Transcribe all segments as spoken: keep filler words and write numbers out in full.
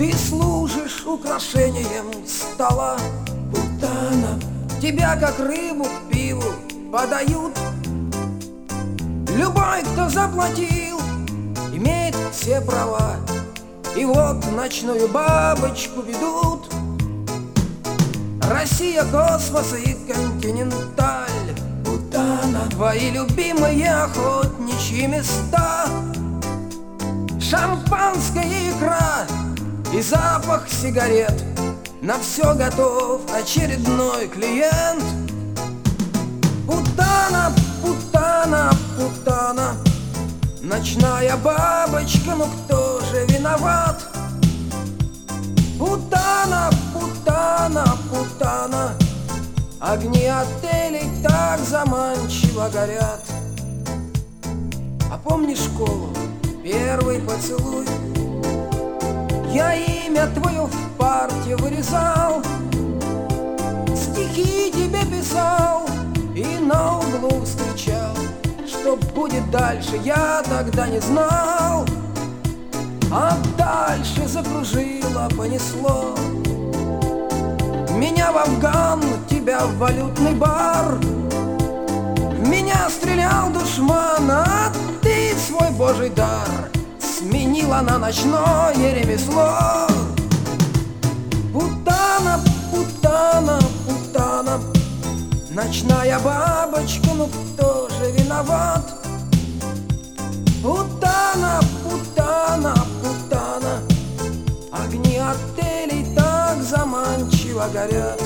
Ты служишь украшением стола, путана. Тебя, как рыбу к пиву, подают. Любой, кто заплатил, имеет все права. И вот ночную бабочку ведут. Россия, космос и континенталь, путана. Твои любимые охотничьи места. Шампанское, икра и запах сигарет. На все готов очередной клиент. Путана, путана, путана. Ночная бабочка, ну кто же виноват? Путана, путана, путана. Огни отелей так заманчиво горят. А помнишь школу, первый поцелуй? Я имя твое в парте вырезал, стихи тебе писал и на углу встречал. Что будет дальше, я тогда не знал. А дальше закружило, понесло. Меня в Афган, тебя в валютный бар. В меня стрелял душман, а ты свой божий дар сменила на ночное ремесло. Путана, путана, путана. Ночная бабочка, ну кто же виноват? Путана, путана, путана. Огни отелей так заманчиво горят.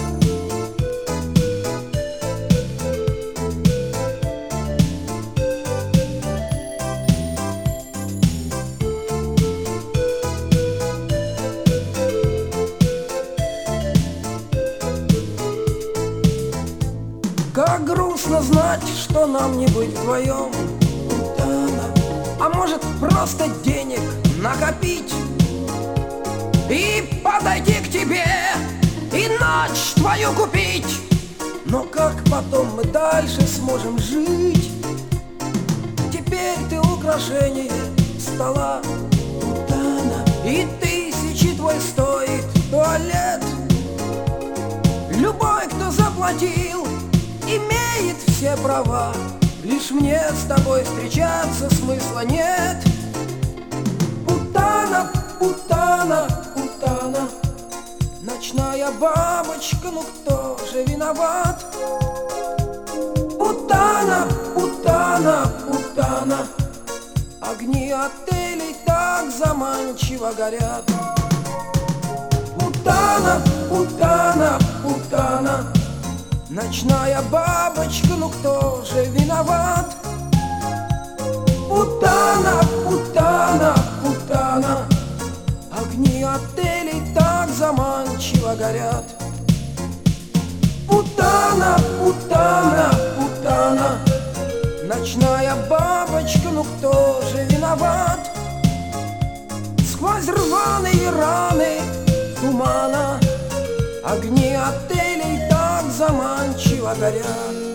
Как грустно знать, что нам не быть вдвоем. А может просто денег накопить и подойти к тебе, и ночь твою купить. Но как потом мы дальше сможем жить? Теперь ты украшение стола, и тысячи твой стоит туалет. Любой, кто заплатил, имеет все права. Лишь мне с тобой встречаться смысла нет. Путана, путана, путана. Ночная бабочка, ну кто же виноват? Путана, путана, путана. Огни отелей так заманчиво горят. Путана, путана, путана. Ночная бабочка, ну кто же виноват? Путана, путана, путана. Огни отелей так заманчиво горят. Путана, путана, путана. Ночная бабочка, ну кто же виноват? Сквозь рваные раны тумана огни отелей так заманчиво горят.